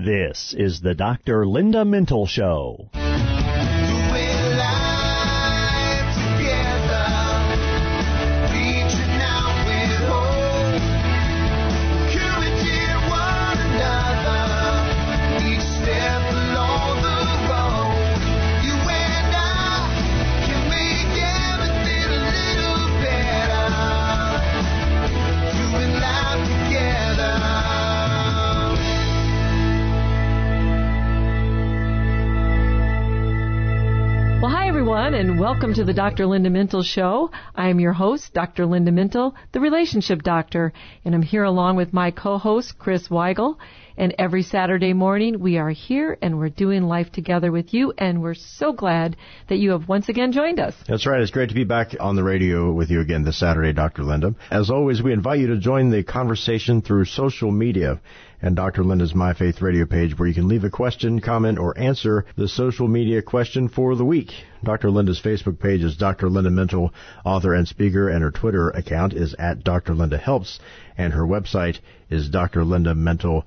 This is the Dr. Linda Mintle Show. And welcome to the Dr. Linda Mintle Show. I am your host, Dr. Linda Mintle, the Relationship Doctor, and I'm here along with my co-host, Chris Weigel. And every Saturday morning, we are here and we're doing life together with you, and we're so glad that you have once again joined us. That's right. It's great to be back on the radio with you again this Saturday, Dr. Linda. As always, we invite you to join the conversation through social media and Dr. Linda's My Faith Radio page, where you can leave a question, comment, or answer the social media question for the week. Dr. Linda's Facebook page is Dr. Linda Mintle, author and speaker, and her Twitter account is at Dr. Linda Helps, and her website is drlindamintle.com.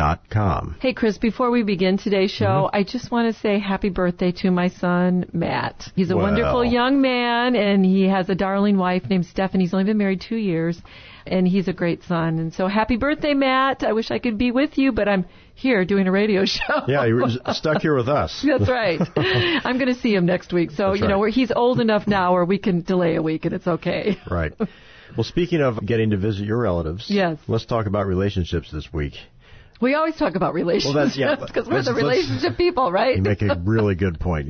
Hey, Chris, before we begin today's show, I just want to say happy birthday to my son, Matt. He's a wonderful young man, and he has a darling wife named Stephanie. He's only been married 2 years, and he's a great son. And so happy birthday, Matt. I wish I could be with you, but I'm here doing a radio show. Yeah, you're stuck here with us. That's right. I'm going to see him next week. So, he's old enough now where we can delay a week, and it's okay. Right. Well, speaking of getting to visit your relatives, yes, let's talk about relationships this week. We always talk about relationships because we're the relationship people, right? You make a really good point.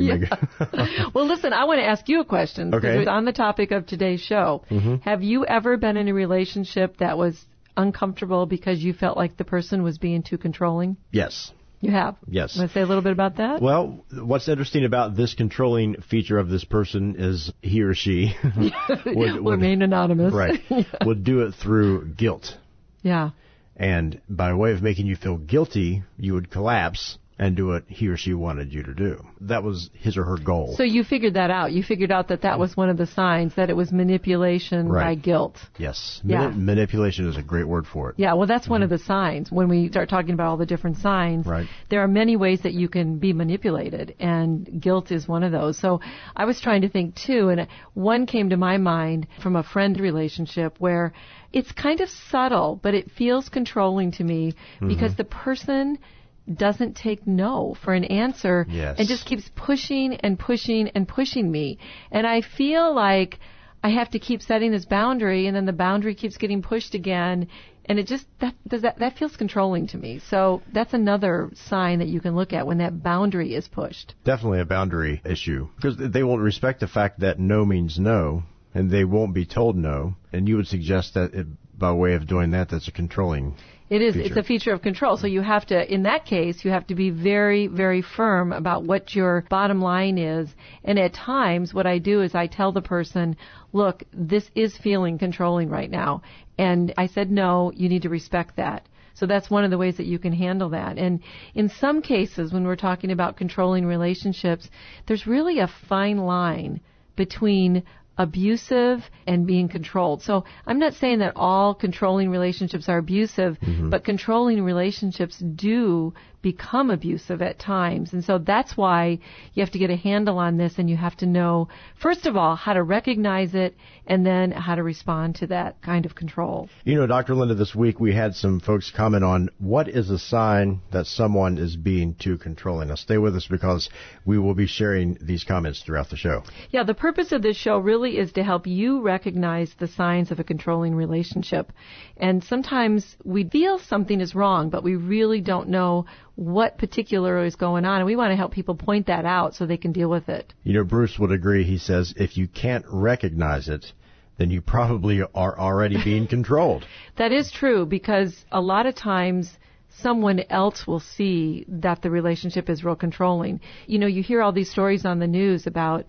Well, listen, I want to ask you a question. Okay. On the topic of today's show, have you ever been in a relationship that was uncomfortable because you felt like the person was being too controlling? Yes. You have? Yes. Want to say a little bit about that? Well, what's interesting about this controlling feature of this person is he or she would remain anonymous. Right. Would do it through guilt. Yeah. And by way of making you feel guilty, you would collapse and do what he or she wanted you to do. That was his or her goal. So you figured that out. You figured out that was one of the signs, that it was manipulation by guilt. Yes. Manipulation is a great word for it. Yeah, well, that's one of the signs. When we start talking about all the different signs, there are many ways that you can be manipulated, and guilt is one of those. So I was trying to think, too, and one came to my mind from a friend relationship where it's kind of subtle, but it feels controlling to me because the person doesn't take no for an answer and just keeps pushing and pushing and pushing me. And I feel like I have to keep setting this boundary, and then the boundary keeps getting pushed again, and it just that feels controlling to me. So that's another sign that you can look at when that boundary is pushed. Definitely a boundary issue, because they won't respect the fact that no means no, and they won't be told no, and you would suggest that by way of doing that, that's a controlling It is. feature. It's a feature of control. So you have to, in that case, you have to be very, very firm about what your bottom line is. And at times, what I do is I tell the person, look, this is feeling controlling right now. And I said, no, you need to respect that. So that's one of the ways that you can handle that. And in some cases, when we're talking about controlling relationships, there's really a fine line between abusive and being controlled. So I'm not saying that all controlling relationships are abusive, but controlling relationships do become abusive at times. And so that's why you have to get a handle on this, and you have to know, first of all, how to recognize it, and then how to respond to that kind of control. You know, Dr. Linda, this week we had some folks comment on what is a sign that someone is being too controlling. Now, stay with us because we will be sharing these comments throughout the show. Yeah, the purpose of this show really is to help you recognize the signs of a controlling relationship. And sometimes we feel something is wrong, but we really don't know what particular is going on, and we want to help people point that out so they can deal with it. You know, Bruce would agree. He says, if you can't recognize it, then you probably are already being controlled. That is true, because a lot of times someone else will see that the relationship is real controlling. You know, you hear all these stories on the news about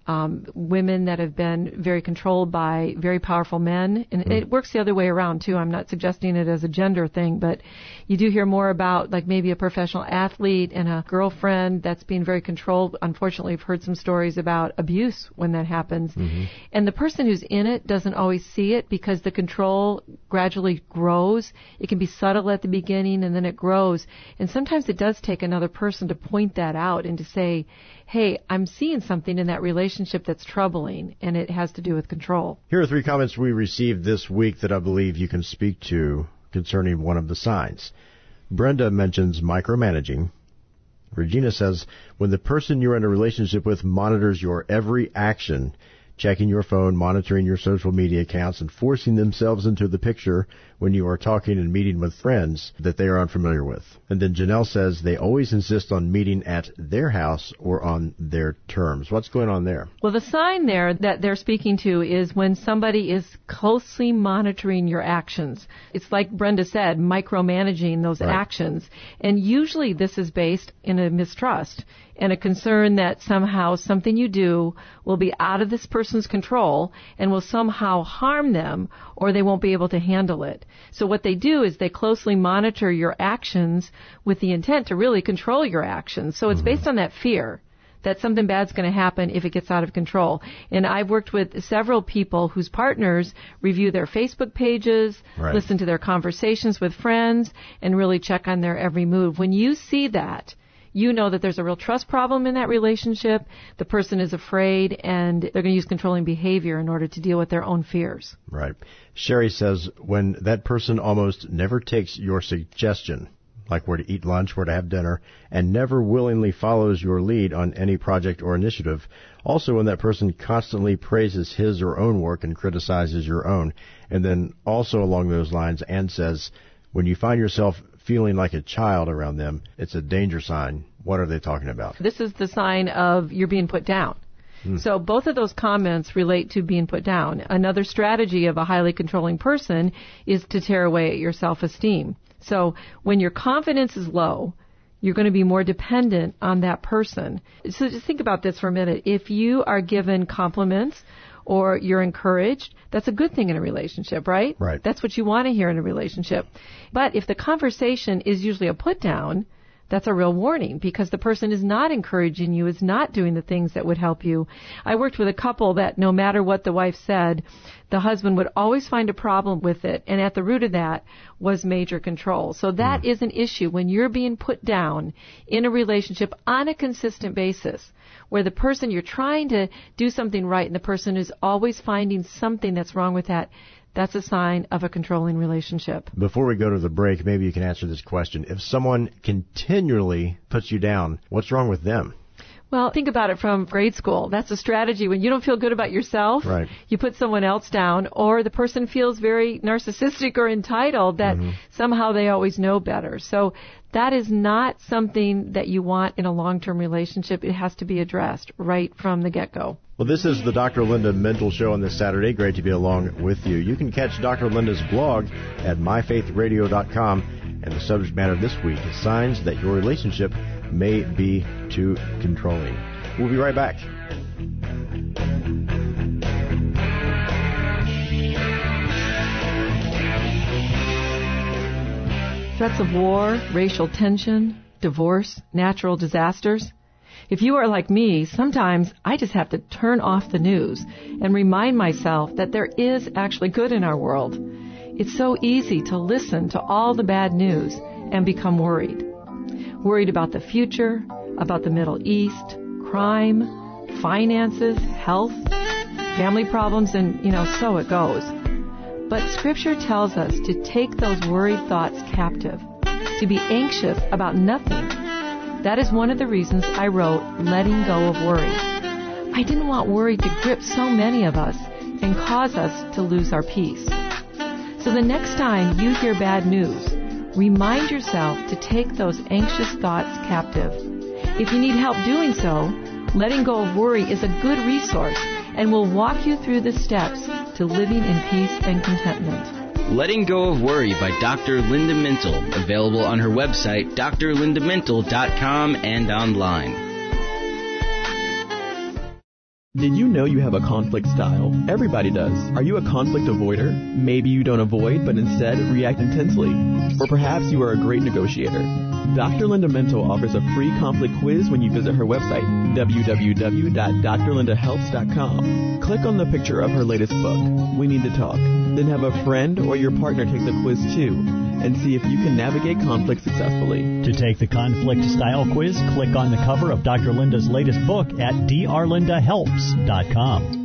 women that have been very controlled by very powerful men. And it works the other way around, too. I'm not suggesting it as a gender thing, but you do hear more about, like, maybe a professional athlete and a girlfriend that's being very controlled. Unfortunately, I've heard some stories about abuse when that happens. And the person who's in it doesn't always see it because the control gradually grows. It can be subtle at the beginning, and then it grows. And sometimes it does take another person to point that out and to say, hey, I'm seeing something in that relationship that's troubling, and it has to do with control. Here are 3 comments we received this week that I believe you can speak to concerning one of the signs. Brenda mentions micromanaging. Regina says, when the person you're in a relationship with monitors your every action, checking your phone, monitoring your social media accounts, and forcing themselves into the picture when you are talking and meeting with friends that they are unfamiliar with. And then Janelle says they always insist on meeting at their house or on their terms. What's going on there? Well, the sign there that they're speaking to is when somebody is closely monitoring your actions. It's like Brenda said, micromanaging those actions. And usually this is based in a mistrust and a concern that somehow something you do will be out of this person's control and will somehow harm them, or they won't be able to handle it. So what they do is they closely monitor your actions with the intent to really control your actions. So it's based on that fear that something bad's going to happen if it gets out of control. And I've worked with several people whose partners review their Facebook pages, listen to their conversations with friends, and really check on their every move. When you see that, you know that there's a real trust problem in that relationship. The person is afraid, and they're going to use controlling behavior in order to deal with their own fears. Right. Sherry says when that person almost never takes your suggestion, like where to eat lunch, where to have dinner, and never willingly follows your lead on any project or initiative. Also, when that person constantly praises his or own work and criticizes your own. And then also along those lines, Ann says, when you find yourself feeling like a child around them, it's a danger sign. What are they talking about? This is the sign of you're being put down. So both of those comments relate to being put down. Another strategy of a highly controlling person is to tear away at your self-esteem. So when your confidence is low, you're going to be more dependent on that person. So just think about this for a minute. If you are given compliments or you're encouraged, that's a good thing in a relationship, right? Right. That's what you want to hear in a relationship. But if the conversation is usually a put down, that's a real warning because the person is not encouraging you, is not doing the things that would help you. I worked with a couple that no matter what the wife said, the husband would always find a problem with it, and at the root of that was major control. So that is an issue when you're being put down in a relationship on a consistent basis, where the person, you're trying to do something right, and the person is always finding something that's wrong with that. That's a sign of a controlling relationship. Before we go to the break, maybe you can answer this question. If someone continually puts you down, what's wrong with them? Well, think about it from grade school. That's a strategy. When you don't feel good about yourself, you put someone else down, or the person feels very narcissistic or entitled that somehow they always know better. So that is not something that you want in a long-term relationship. It has to be addressed right from the get-go. Well, this is the Dr. Linda Mental Show on this Saturday. Great to be along with you. You can catch Dr. Linda's blog at myfaithradio.com. And the subject matter this week is signs that your relationship may be too controlling. We'll be right back. Threats of war, racial tension, divorce, natural disasters. If you are like me, sometimes I just have to turn off the news and remind myself that there is actually good in our world. It's so easy to listen to all the bad news and become worried. Worried about the future, about the Middle East, crime, finances, health, family problems, and, so it goes. But Scripture tells us to take those worried thoughts captive, to be anxious about nothing. That is one of the reasons I wrote Letting Go of Worry. I didn't want worry to grip so many of us and cause us to lose our peace. So the next time you hear bad news, remind yourself to take those anxious thoughts captive. If you need help doing so, Letting Go of Worry is a good resource and will walk you through the steps to living in peace and contentment. Letting Go of Worry by Dr. Linda Mental, available on her website, drlindamental.com, and online. Did you know you have a conflict style? Everybody does. Are you a conflict avoider? Maybe you don't avoid, but instead react intensely. Or perhaps you are a great negotiator. Dr. Linda Mintle offers a free conflict quiz when you visit her website, www.drlindahelps.com. Click on the picture of her latest book, We Need to Talk. Then have a friend or your partner take the quiz too, and see if you can navigate conflict successfully. To take the conflict style quiz, click on the cover of Dr. Linda's latest book at drlindahelps.com.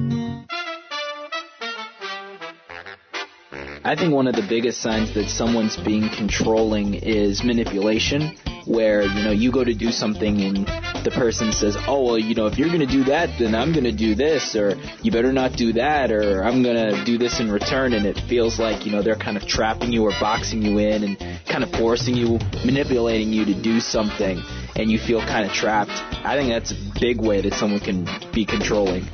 I think one of the biggest signs that someone's being controlling is manipulation, where, you go to do something and the person says, oh, well, if you're going to do that, then I'm going to do this, or you better not do that, or I'm going to do this in return, and it feels like, they're kind of trapping you or boxing you in and kind of forcing you, manipulating you to do something, and you feel kind of trapped. I think that's a big way that someone can be controlling.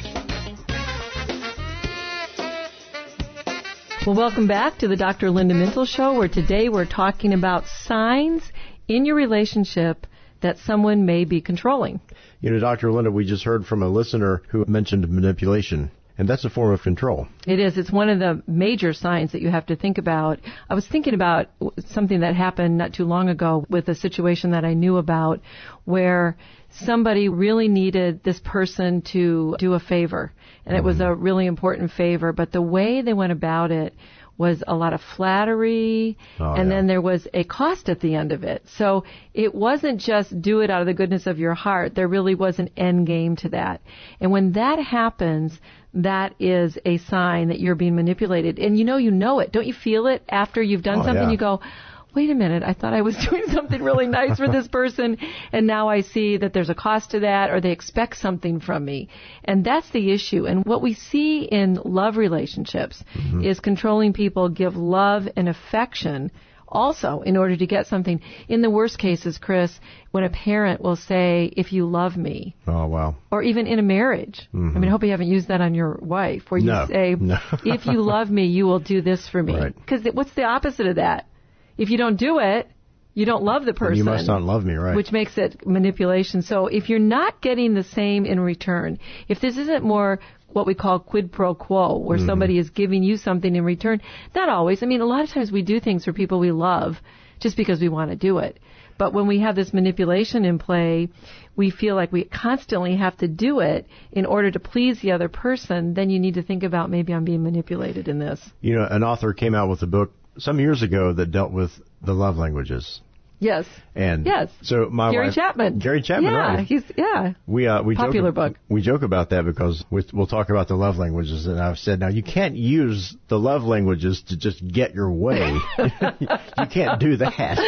Well, welcome back to the Dr. Linda Mintle Show, where today we're talking about signs in your relationship that someone may be controlling. Dr. Linda, we just heard from a listener who mentioned manipulation, and that's a form of control. It is. It's one of the major signs that you have to think about. I was thinking about something that happened not too long ago with a situation that I knew about where somebody really needed this person to do a favor, and it was a really important favor, but the way they went about it was a lot of flattery, then there was a cost at the end of it. So it wasn't just do it out of the goodness of your heart. There really was an end game to that. And when that happens, that is a sign that you're being manipulated. And you know it. Don't you feel it after you've done something? Yeah. You go, wait a minute, I thought I was doing something really nice for this person, and now I see that there's a cost to that, or they expect something from me. And that's the issue. And what we see in love relationships is controlling people give love and affection also in order to get something. In the worst cases, Chris, when a parent will say, if you love me. Oh, wow. Or even in a marriage. I mean, I hope you haven't used that on your wife, where you say, if you love me, you will do this for me. Because what's the opposite of that? If you don't do it, you don't love the person. You must not love me, right? Which makes it manipulation. So if you're not getting the same in return, if this isn't more what we call quid pro quo, where somebody is giving you something in return, not always. I mean, a lot of times we do things for people we love just because we want to do it. But when we have this manipulation in play, we feel like we constantly have to do it in order to please the other person. Then you need to think about, maybe I'm being manipulated in this. An author came out with a book some years ago that dealt with the love languages. Yes. And yes. So my Gary wife, Chapman. Gary Chapman, right? We popular book. We joke about that because we'll talk about the love languages, and I've said, now you can't use the love languages to just get your way. You can't do that.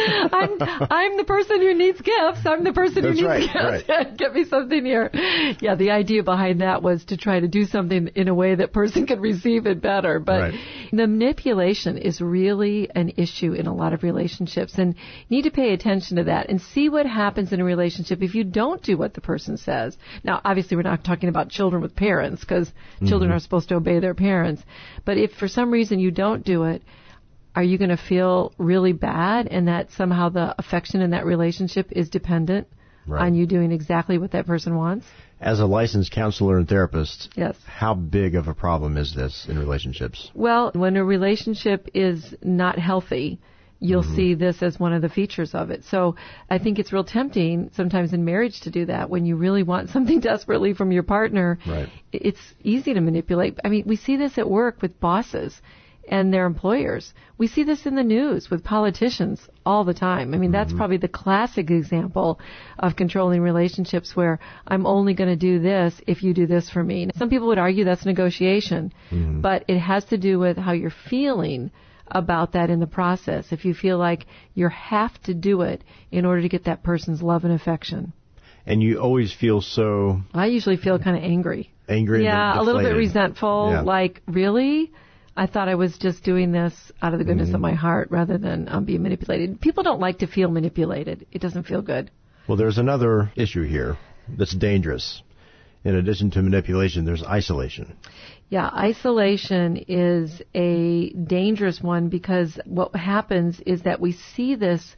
I'm the person who needs gifts. I'm the person who needs gifts. Right. Get me something here. Yeah, the idea behind that was to try to do something in a way that person could receive it better. But the manipulation is really an issue in a lot of relationships, and you need to pay attention to that and see what happens in a relationship if you don't do what the person says. Now, obviously, we're not talking about children with parents, because children are supposed to obey their parents. But if for some reason you don't do it, are you going to feel really bad, and that somehow the affection in that relationship is dependent on you doing exactly what that person wants? As a licensed counselor and therapist, how big of a problem is this in relationships? Well, when a relationship is not healthy, you'll see this as one of the features of it. So I think it's real tempting sometimes in marriage to do that. When you really want something desperately from your partner, it's easy to manipulate. I mean, we see this at work with bosses and their employers. We see this in the news with politicians all the time. I mean, that's probably the classic example of controlling relationships, where I'm only going to do this if you do this for me. Some people would argue that's negotiation, but it has to do with how you're feeling about that in the process. If you feel like you have to do it in order to get that person's love and affection. And you always feel so... I usually feel kind of angry. Angry? Yeah, a little bit resentful. Like, really? I thought I was just doing this out of the goodness of my heart rather than being manipulated. People don't like to feel manipulated. It doesn't feel good. Well, there's another issue here that's dangerous. In addition to manipulation, there's isolation. Yeah, isolation is a dangerous one, because what happens is that we see this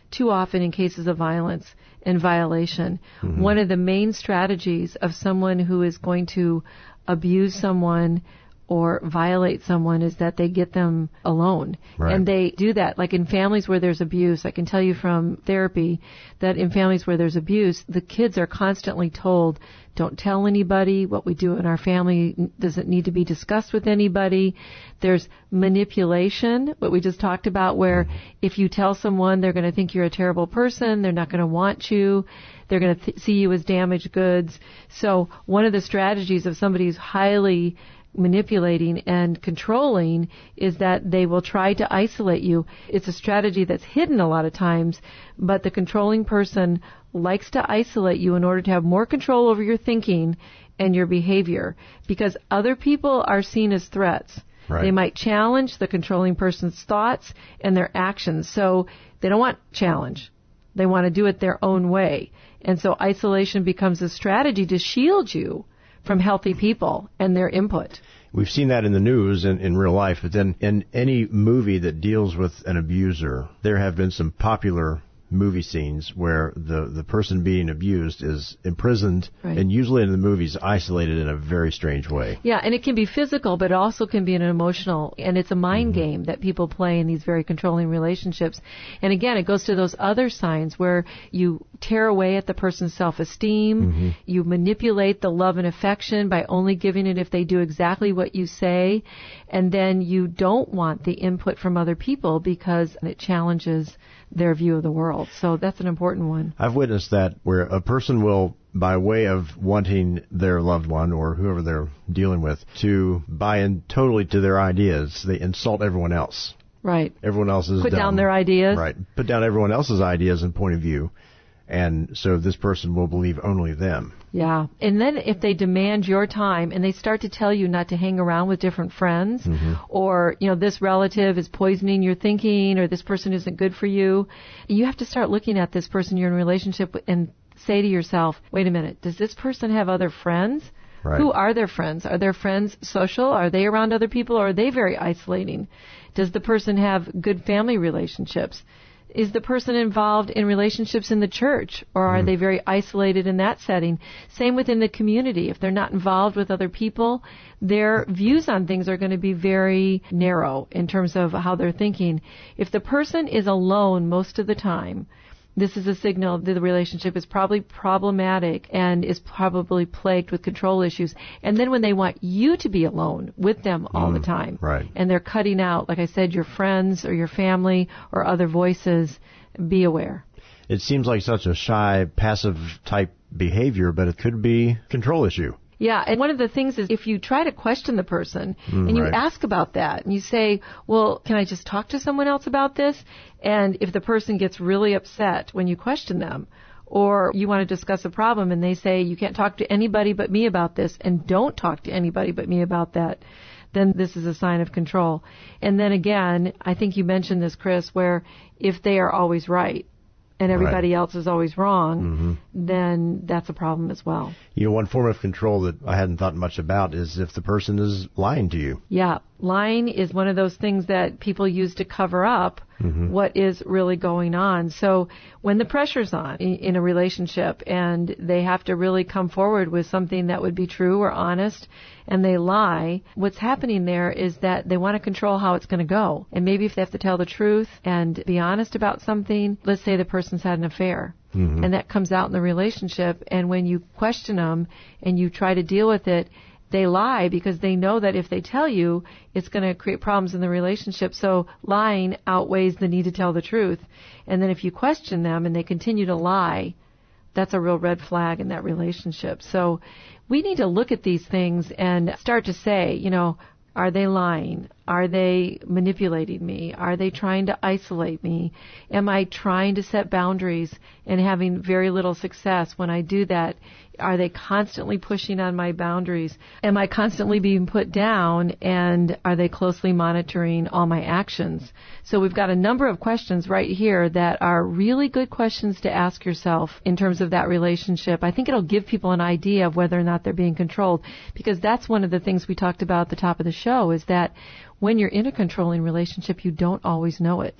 too often in cases of violence and violation. One of the main strategies of someone who is going to abuse someone or violate someone is that they get them alone. Right. And they do that. Like in families where there's abuse, I can tell you from therapy that in families where there's abuse, the kids are constantly told, don't tell anybody. What we do in our family doesn't need to be discussed with anybody. There's manipulation, what we just talked about, where if you tell someone, they're going to think you're a terrible person. They're not going to want you. They're going to see you as damaged goods. So one of the strategies of somebody who's highly manipulating and controlling is that they will try to isolate you. It's a strategy that's hidden a lot of times, but the controlling person likes to isolate you in order to have more control over your thinking and your behavior, because other people are seen as threats. Right. They might challenge the controlling person's thoughts and their actions, so they don't want challenge. They want to do it their own way. And so isolation becomes a strategy to shield you from healthy people and their input. We've seen that in the news and in real life, but then in any movie that deals with an abuser, there have been some popular movie scenes where the person being abused is imprisoned, Right. and usually in the movies isolated in a very strange way. Yeah, and it can be physical, but it also can be an emotional, and it's a mind game that people play in these very controlling relationships. And again, it goes to those other signs where you tear away at the person's self-esteem, you manipulate the love and affection by only giving it if they do exactly what you say, and then you don't want the input from other people because it challenges their view of the world. So that's an important one. I've witnessed that where a person will, by way of wanting their loved one or whoever they're dealing with to buy in totally to their ideas, they insult everyone else. Right. Everyone else is Put down their ideas. Right. Put down everyone else's ideas and point of view. And so this person will believe only them. Yeah. And then if they demand your time and they start to tell you not to hang around with different friends or, this relative is poisoning your thinking or this person isn't good for you, you have to start looking at this person you're in a relationship with and say to yourself, wait a minute, does this person have other friends? Right. Who are their friends? Are their friends social? Are they around other people or are they very isolating? Does the person have good family relationships? Is the person involved in relationships in the church, or are they very isolated in that setting? Same within the community. If they're not involved with other people, their views on things are going to be very narrow in terms of how they're thinking. If the person is alone most of the time, this is a signal that the relationship is probably problematic and is probably plagued with control issues. And then when they want you to be alone with them all the time, right. and they're cutting out, like I said, your friends or your family or other voices, be aware. It seems like such a shy, passive type behavior, but it could be a control issue. Yeah, and one of the things is if you try to question the person and you right. ask about that and you say, well, can I just talk to someone else about this? And if the person gets really upset when you question them, or you want to discuss a problem and they say, you can't talk to anybody but me about this and don't talk to anybody but me about that, then this is a sign of control. And then again, I think you mentioned this, Chris, where if they are always right, and everybody else is always wrong, then that's a problem as well. One form of control that I hadn't thought much about is if the person is lying to you. Yeah, lying is one of those things that people use to cover up what is really going on. So when the pressure's on in a relationship and they have to really come forward with something that would be true or honest and they lie, what's happening there is that they want to control how it's going to go. And maybe if they have to tell the truth and be honest about something, let's say the person's had an affair. And that comes out in the relationship. And when you question them and you try to deal with it, they lie because they know that if they tell you, it's going to create problems in the relationship. So lying outweighs the need to tell the truth. And then if you question them and they continue to lie, that's a real red flag in that relationship. So we need to look at these things and start to say, are they lying? Are they manipulating me? Are they trying to isolate me? Am I trying to set boundaries and having very little success when I do that? Are they constantly pushing on my boundaries? Am I constantly being put down? And are they closely monitoring all my actions? So we've got a number of questions right here that are really good questions to ask yourself in terms of that relationship. I think it'll give people an idea of whether or not they're being controlled, because that's one of the things we talked about at the top of the show, is that when you're in a controlling relationship, you don't always know it.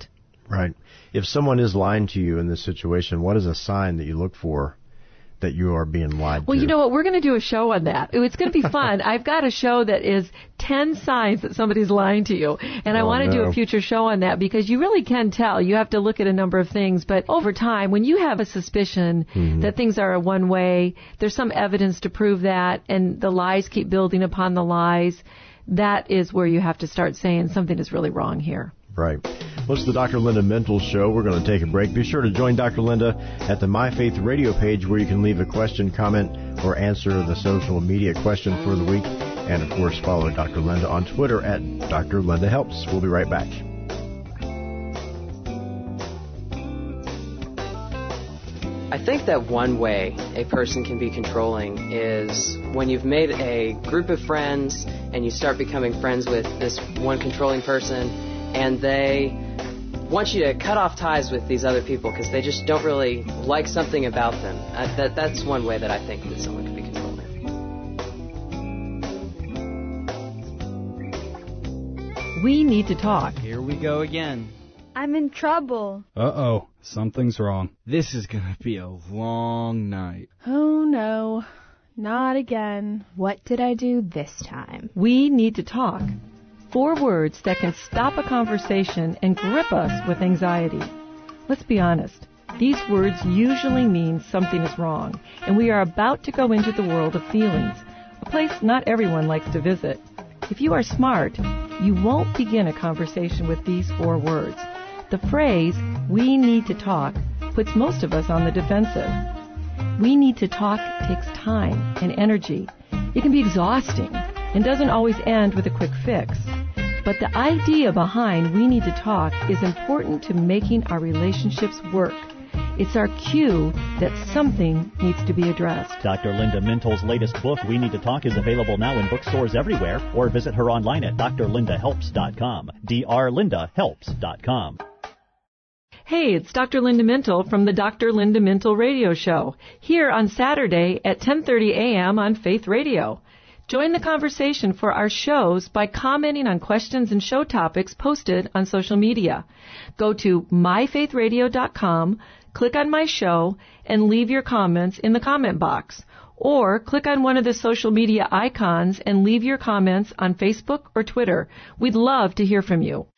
Right. If someone is lying to you in this situation, what is a sign that you look for that you are being lied to? Well, you know what? We're going to do a show on that. It's going to be fun. I've got a show that is 10 signs that somebody's lying to you. And I want to do a future show on that because you really can tell. You have to look at a number of things. But over time, when you have a suspicion that things are one way, there's some evidence to prove that, and the lies keep building upon the lies, that is where you have to start saying something is really wrong here. Right. Well, it's the Dr. Linda Mental Show. We're going to take a break. Be sure to join Dr. Linda at the My Faith Radio page where you can leave a question, comment, or answer the social media question for the week. And, of course, follow Dr. Linda on Twitter at Dr. Linda Helps. We'll be right back. I think that one way a person can be controlling is when you've made a group of friends and you start becoming friends with this one controlling person, and they want you to cut off ties with these other people because they just don't really like something about them. That's one way that I think that someone can be controlling. We need to talk. Here we go again. I'm in trouble. Uh-oh, something's wrong. This is going to be a long night. Oh, no. Not again. What did I do this time? We need to talk. 4 words that can stop a conversation and grip us with anxiety. Let's be honest. These words usually mean something is wrong, and we are about to go into the world of feelings, a place not everyone likes to visit. If you are smart, you won't begin a conversation with these 4 words. The phrase, we need to talk, puts most of us on the defensive. We need to talk takes time and energy. It can be exhausting and doesn't always end with a quick fix. But the idea behind we need to talk is important to making our relationships work. It's our cue that something needs to be addressed. Dr. Linda Mental's latest book, We Need to Talk, is available now in bookstores everywhere, or visit her online at drlindahelps.com, drlindahelps.com. Hey, it's Dr. Linda Mental from the Dr. Linda Mental Radio Show, here on Saturday at 10:30 a.m. on Faith Radio. Join the conversation for our shows by commenting on questions and show topics posted on social media. Go to myfaithradio.com, click on my show, and leave your comments in the comment box. Or click on one of the social media icons and leave your comments on Facebook or Twitter. We'd love to hear from you.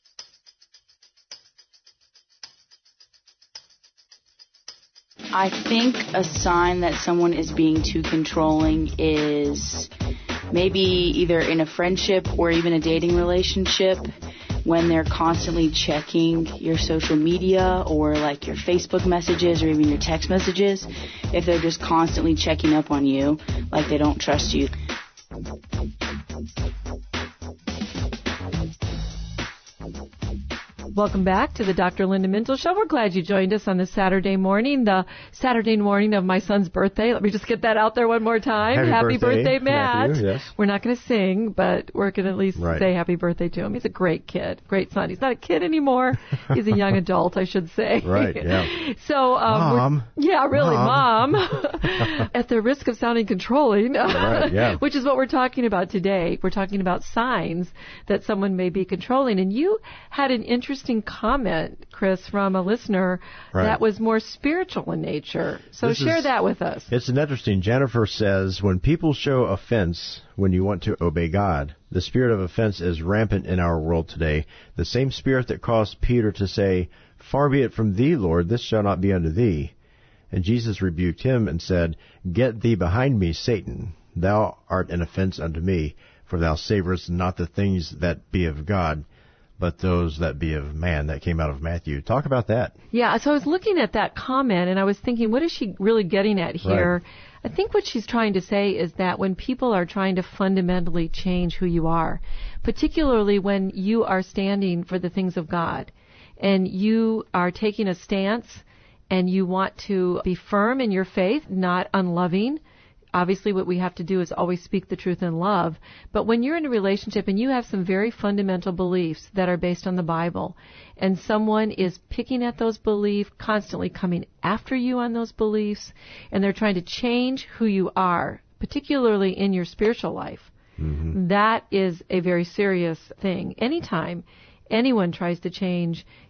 I think a sign that someone is being too controlling is maybe either in a friendship or even a dating relationship when they're constantly checking your social media or like your Facebook messages or even your text messages. If they're just constantly checking up on you, like they don't trust you. Welcome back to the Dr. Linda Mental Show. We're glad you joined us on this Saturday morning, the Saturday morning of my son's birthday. Let me just get that out there one more time. Happy birthday, Matt. Matthew, yes. We're not going to sing, but we're going to at least say happy birthday to him. He's a great kid, great son. He's not a kid anymore. He's a young adult, I should say. Right, yeah. So, Mom. Yeah, really, Mom. At the risk of sounding controlling, right, yeah. Which is what we're talking about today. We're talking about signs that someone may be controlling. And you had an interesting comment, Chris, from a listener that was more spiritual in nature. So share that with us. It's interesting. Jennifer says, when people show offense when you want to obey God, the spirit of offense is rampant in our world today. The same spirit that caused Peter to say, "Far be it from thee, Lord, this shall not be unto thee." And Jesus rebuked him and said, "Get thee behind me, Satan. Thou art an offense unto me, for thou savorest not the things that be of God, but those that be of man." That came out of Matthew. Talk about that. Yeah, so I was looking at that comment, and I was thinking, what is she really getting at here? Right. I think what she's trying to say is that when people are trying to fundamentally change who you are, particularly when you are standing for the things of God, and you are taking a stance, and you want to be firm in your faith, not unloving. Obviously, what we have to do is always speak the truth in love. But when you're in a relationship and you have some very fundamental beliefs that are based on the Bible, and someone is picking at those beliefs, constantly coming after you on those beliefs, and they're trying to change who you are, particularly in your spiritual life, that is a very serious thing. Anytime anyone tries to change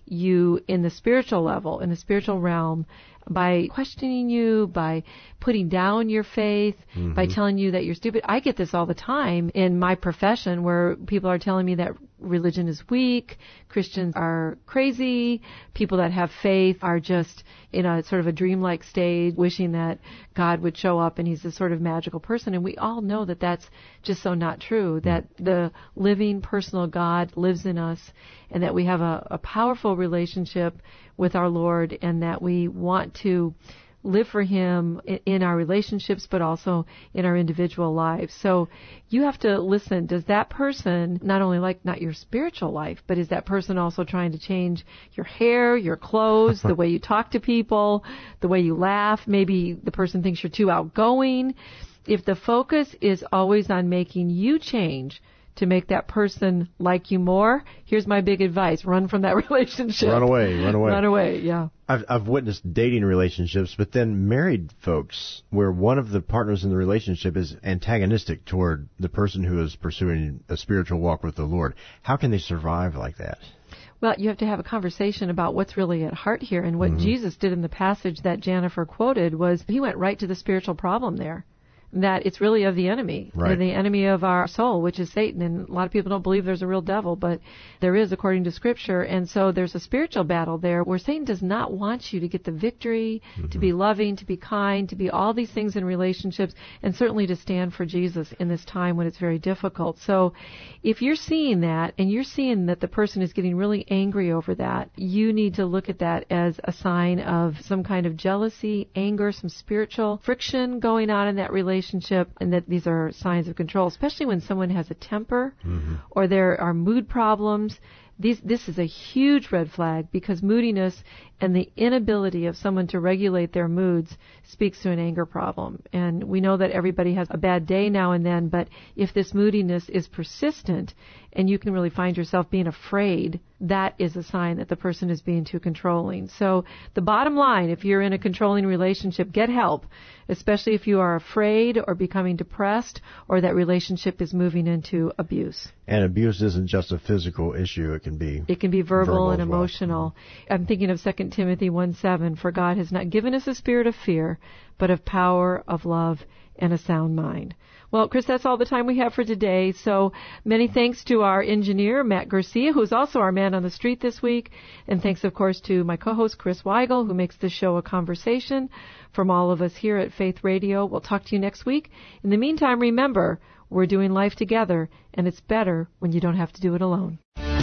you in the spiritual level, in the spiritual realm, by questioning you, by putting down your faith, by telling you that you're stupid. I get this all the time in my profession where people are telling me that religion is weak, Christians are crazy, people that have faith are just in a sort of a dreamlike state, wishing that God would show up and he's this sort of magical person. And we all know that that's just so not true, that the living personal God lives in us and that we have a powerful relationship with our Lord and that we want to live for Him in our relationships, but also in our individual lives. So you have to listen. Does that person not only not your spiritual life, but is that person also trying to change your hair, your clothes, the way you talk to people, the way you laugh? Maybe the person thinks you're too outgoing. If the focus is always on making you change to make that person like you more, here's my big advice. Run from that relationship. Run away. Run away, yeah. I've witnessed dating relationships, but then married folks where one of the partners in the relationship is antagonistic toward the person who is pursuing a spiritual walk with the Lord. How can they survive like that? Well, you have to have a conversation about what's really at heart here. And what Jesus did in the passage that Jennifer quoted was he went right to the spiritual problem there. That it's really of the enemy, the enemy of our soul, which is Satan. And a lot of people don't believe there's a real devil, but there is according to Scripture. And so there's a spiritual battle there where Satan does not want you to get the victory, to be loving, to be kind, to be all these things in relationships, and certainly to stand for Jesus in this time when it's very difficult. So if you're seeing that, and you're seeing that the person is getting really angry over that, you need to look at that as a sign of some kind of jealousy, anger, some spiritual friction going on in that relationship, and that these are signs of control, especially when someone has a temper or there are mood problems. This is a huge red flag because moodiness and the inability of someone to regulate their moods speaks to an anger problem. And we know that everybody has a bad day now and then, but if this moodiness is persistent and you can really find yourself being afraid, that is a sign that the person is being too controlling. So the bottom line, if you're in a controlling relationship, get help, especially if you are afraid or becoming depressed or that relationship is moving into abuse. And abuse isn't just a physical issue. It can be verbal and emotional. I'm thinking of 2 Timothy 1:7, for God has not given us a spirit of fear, but of power, of love, and a sound mind. Well, Chris, that's all the time we have for today. So many thanks to our engineer, Matt Garcia, who's also our man on the street this week. And thanks, of course, to my co-host, Chris Weigel, who makes this show a conversation. From all of us here at Faith Radio, we'll talk to you next week. In the meantime, remember, we're doing life together, and it's better when you don't have to do it alone.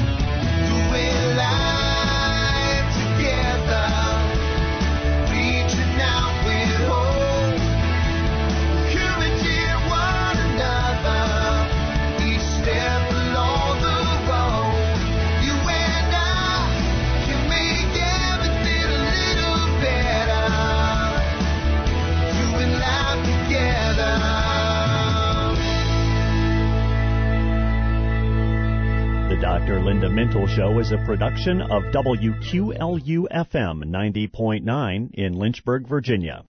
Dr. Linda Mintle Show is a production of WQLU-FM 90.9 in Lynchburg, Virginia.